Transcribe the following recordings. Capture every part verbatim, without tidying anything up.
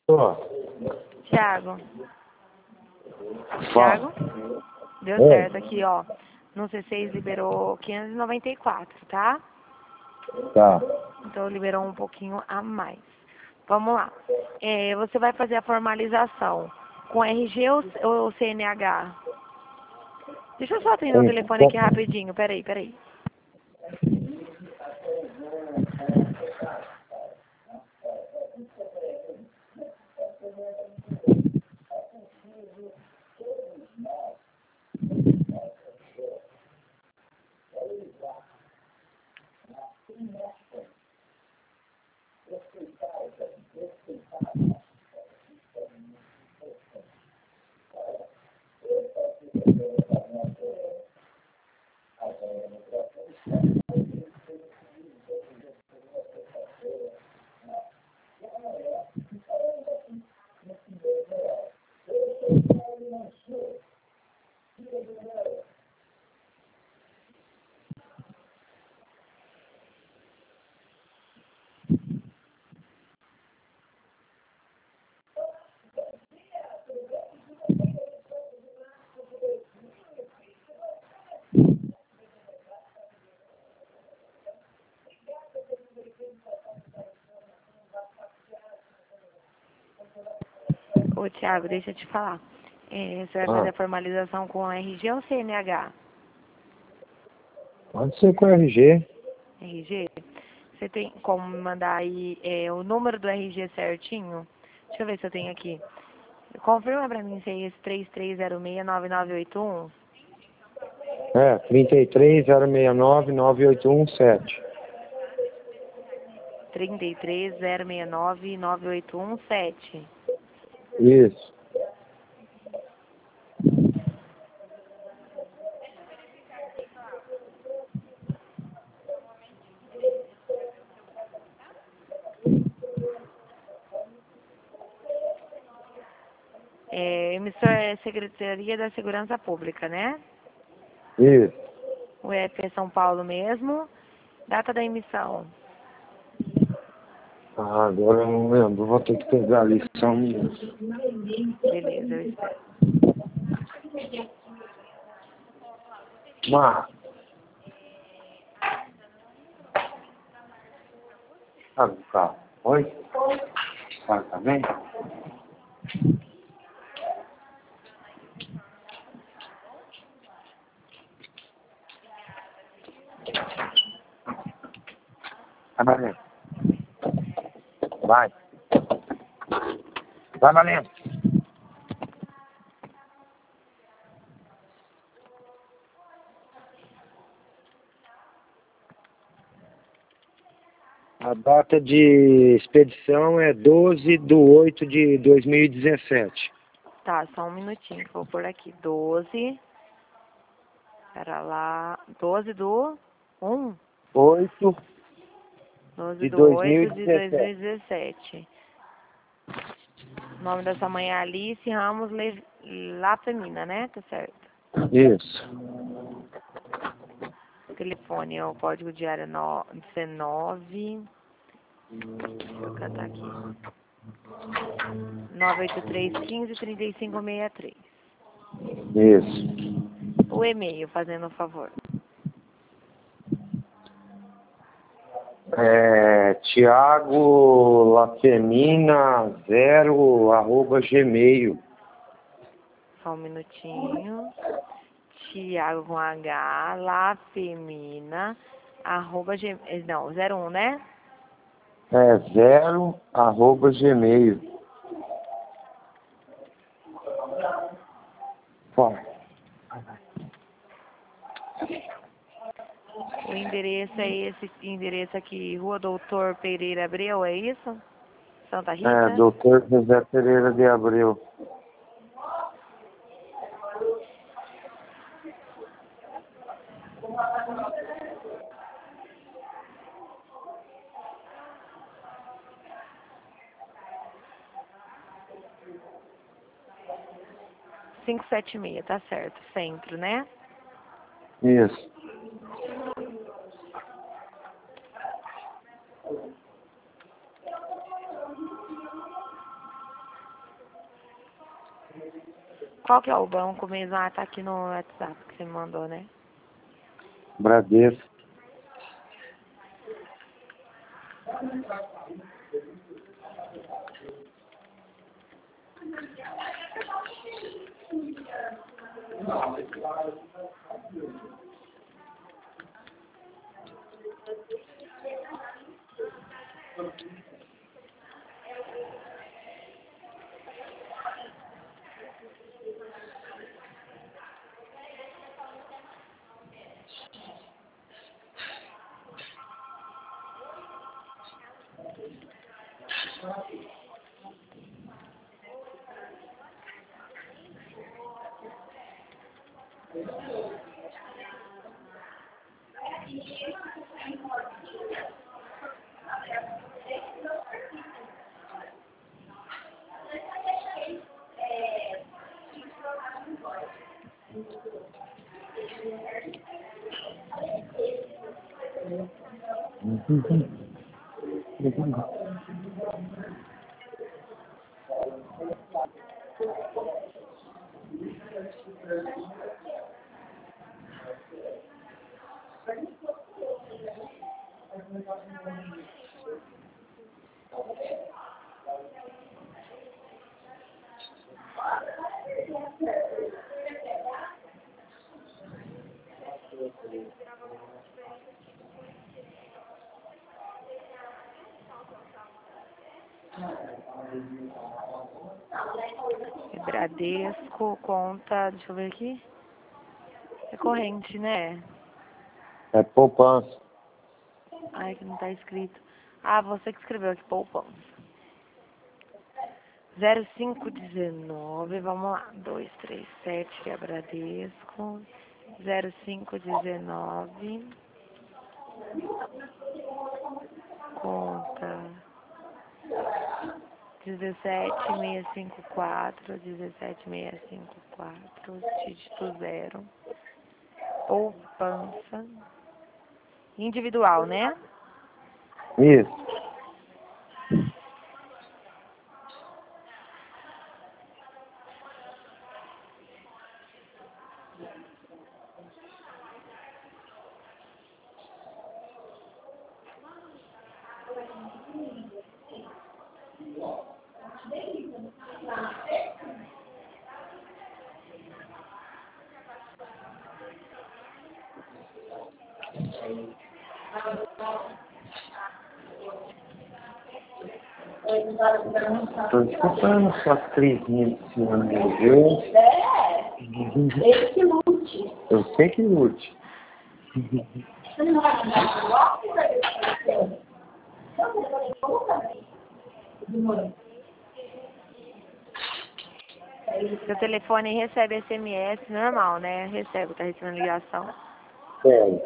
Ó, Thiago. fala. Thiago? Deu Oi. certo aqui, ó. No C seis liberou quinhentos e noventa e quatro, tá? Tá. Então liberou um pouquinho a mais. Vamos lá. É, você vai fazer a formalização com R G ou, ou C N H? Deixa eu só atender o Com, telefone com, aqui rapidinho. Peraí, peraí. Ô, Thiago, deixa eu te falar. É, você vai fazer ah, a formalização com R G ou C N H? pode ser com R G. R G? Você tem como me mandar aí é, o número do R G certinho? Deixa eu ver se eu tenho aqui. Confirma pra mim se é esse três três zero seis nove nove oito um. É, trinta e três zero seis nove nove oito um sete. três três zero seis nove nove oito um sete. Isso. É, emissor é Secretaria da Segurança Pública, né? Isso. O E P é São Paulo mesmo. Data da emissão. Ah, agora eu não lembro. Vou ter que pegar a lição mesmo. Beleza, eu espero. Mas, sabe o carro? Oi? Ah, tá bem? Vai, Valente. Vai. Vai, Valente. A data de expedição é doze de oito de dois mil e dezessete. Tá, só um minutinho que eu vou por aqui. doze. Pera lá. doze do um. oito doze de do oito de dois mil dois mil e e dezessete. O nome dessa mãe é Alice Ramos Le... La Femina, né? Tá certo. dezessete. Isso. O telefone é o código de área no... dezenove. Deixa eu catar aqui. nove oito três um cinco três cinco seis três. Isso. O e-mail, fazendo um favor. É, Tiago Lafemina zero arroba gmail. Só um minutinho. Tiago com H, La Femina, arroba, G... não, zero um, né? É zero arroba gmail. Fala. O endereço é esse endereço aqui, Rua Doutor Pereira Abreu, é isso? Santa É, Rita? doutor José Pereira de Abreu. quinhentos e setenta e seis, tá certo. Centro, né? Isso. Qual que é o banco mesmo? Ah, tá aqui no WhatsApp que você me mandou, né? Bradesco. É Bradesco, conta, deixa eu ver aqui. É corrente, né? É poupança. Ai, que não tá escrito. Ah, você que escreveu aqui, poupança. zero cinco dezenove, vamos lá. dois três sete, que é Bradesco. zero cinco dezenove. Conta. dezessete mil seiscentos e cinquenta e quatro, dezessete mil seiscentos e cinquenta e quatro, dígito zero. Poupança. Individual, né? Isso. Estou escutando sua crisinha de cima do meu. Ele que lute. Eu sei que lute. Você não vai mandar no bloco para ver se apareceu? Não, você vai colocar. Seu telefone recebe S M S normal, né? Recebe, tá recebendo ligação. Sério.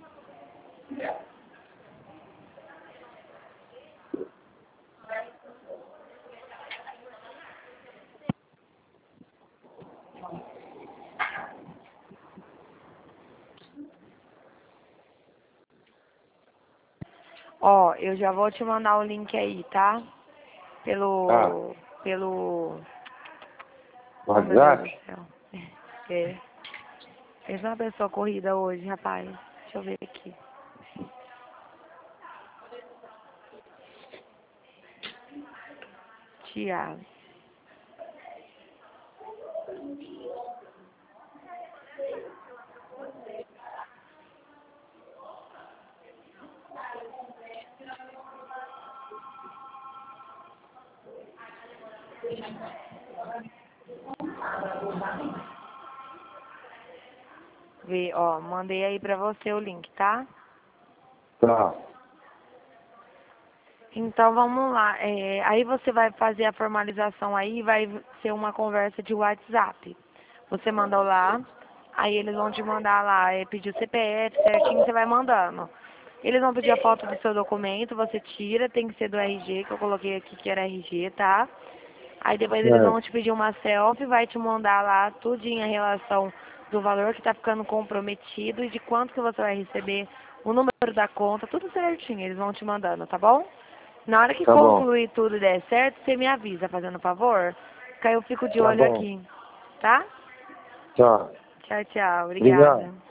Ó, eu já vou te mandar o link aí, tá? Pelo... Ah. Pelo... No Oh, meu Deus do WhatsApp? céu. É. Pensa uma pessoa corrida hoje, rapaz. Deixa eu ver aqui. Tiago. Vê, ó, mandei aí pra você o link, tá? Tá. Então vamos lá. É, aí você vai fazer a formalização aí, vai ser uma conversa de WhatsApp. Você manda lá, aí eles vão te mandar lá, é, pedir o C P F certinho, você vai mandando. Eles vão pedir a foto do seu documento, você tira, tem que ser do R G, que eu coloquei aqui que era R G, tá? Aí depois eles vão Certo. te pedir uma selfie, vai te mandar lá tudinho a relação do valor que tá ficando comprometido e de quanto que você vai receber, o número da conta, tudo certinho, eles vão te mandando, tá bom? Na hora que Tá bom. concluir tudo e der certo, você me avisa, fazendo favor, que aí eu fico de Tá olho bom. aqui. tá? Tá. Tchau, tchau. Obrigada. Obrigado.